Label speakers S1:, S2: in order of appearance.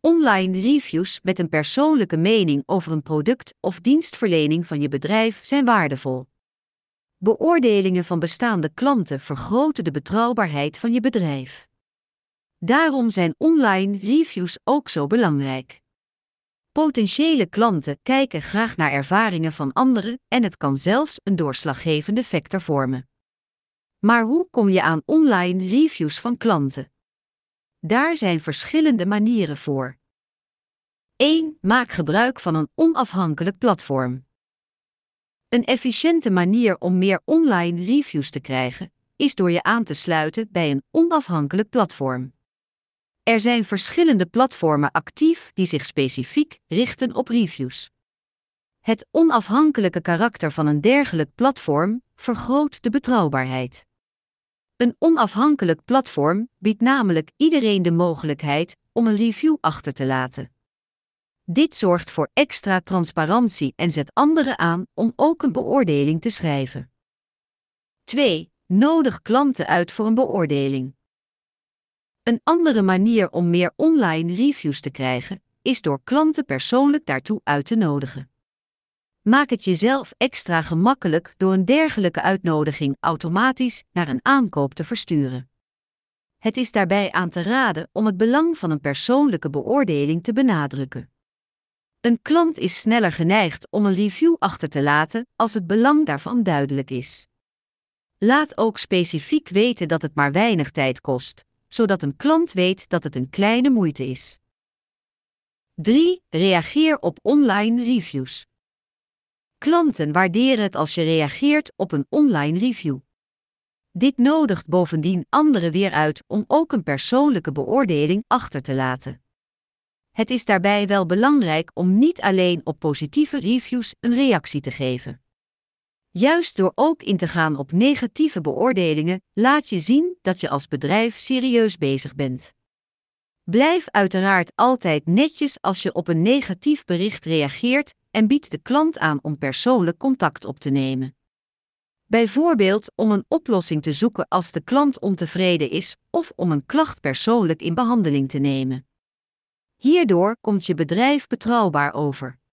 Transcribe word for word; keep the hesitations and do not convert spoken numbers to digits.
S1: Online reviews met een persoonlijke mening over een product of dienstverlening van je bedrijf zijn waardevol. Beoordelingen van bestaande klanten vergroten de betrouwbaarheid van je bedrijf. Daarom zijn online reviews ook zo belangrijk. Potentiële klanten kijken graag naar ervaringen van anderen en het kan zelfs een doorslaggevende factor vormen. Maar hoe kom je aan online reviews van klanten? Daar zijn verschillende manieren voor. één. Maak gebruik van een onafhankelijk platform. Een efficiënte manier om meer online reviews te krijgen, is door je aan te sluiten bij een onafhankelijk platform. Er zijn verschillende platformen actief die zich specifiek richten op reviews. Het onafhankelijke karakter van een dergelijk platform vergroot de betrouwbaarheid. Een onafhankelijk platform biedt namelijk iedereen de mogelijkheid om een review achter te laten. Dit zorgt voor extra transparantie en zet anderen aan om ook een beoordeling te schrijven. twee. Nodig klanten uit voor een beoordeling. Een andere manier om meer online reviews te krijgen, is door klanten persoonlijk daartoe uit te nodigen. Maak het jezelf extra gemakkelijk door een dergelijke uitnodiging automatisch naar een aankoop te versturen. Het is daarbij aan te raden om het belang van een persoonlijke beoordeling te benadrukken. Een klant is sneller geneigd om een review achter te laten als het belang daarvan duidelijk is. Laat ook specifiek weten dat het maar weinig tijd kost, zodat een klant weet dat het een kleine moeite is. drie. Reageer op online reviews. Klanten waarderen het als je reageert op een online review. Dit nodigt bovendien anderen weer uit om ook een persoonlijke beoordeling achter te laten. Het is daarbij wel belangrijk om niet alleen op positieve reviews een reactie te geven. Juist door ook in te gaan op negatieve beoordelingen, laat je zien dat je als bedrijf serieus bezig bent. Blijf uiteraard altijd netjes als je op een negatief bericht reageert en bied de klant aan om persoonlijk contact op te nemen. Bijvoorbeeld om een oplossing te zoeken als de klant ontevreden is of om een klacht persoonlijk in behandeling te nemen. Hierdoor komt je bedrijf betrouwbaar over.